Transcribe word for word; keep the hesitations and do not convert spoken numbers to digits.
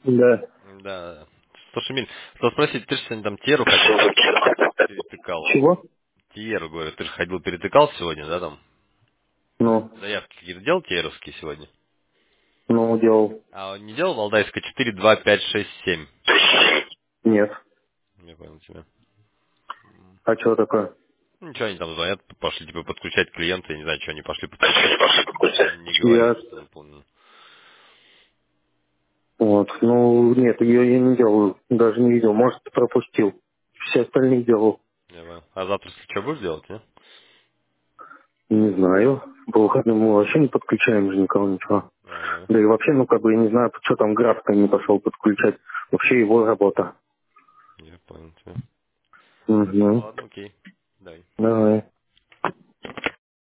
Да. Да. Слушай, Миль, хотел спросить, ты же сегодня там Тиеру ходил, перетыкал. Чего? Тиеру, говорю, ты же ходил, перетыкал сегодня, да, там? Ну, Заявки какие-то делал Тиеровские сегодня? ну, делал. А он не делал Валдайска четыре, два, пять, шесть, семь? Нет. Я понял тебя. А что такое? Ну, ничего, они там звонят, пошли типа подключать клиента, я не знаю, что они пошли подключать. Не говорили, Я... что наполнено. Вот, ну, нет, ее я не делал. Даже не видел. Может, пропустил. Все остальные делал. Я понял. А завтра что будешь делать, не? Не знаю. По выходным мы вообще не подключаем же никого, ничего. Ага, Да и вообще, ну, как бы, я не знаю, что там Градко не пошел подключать. Вообще его работа. я понял тебя. Угу. Ладно, окей. Давай. Давай.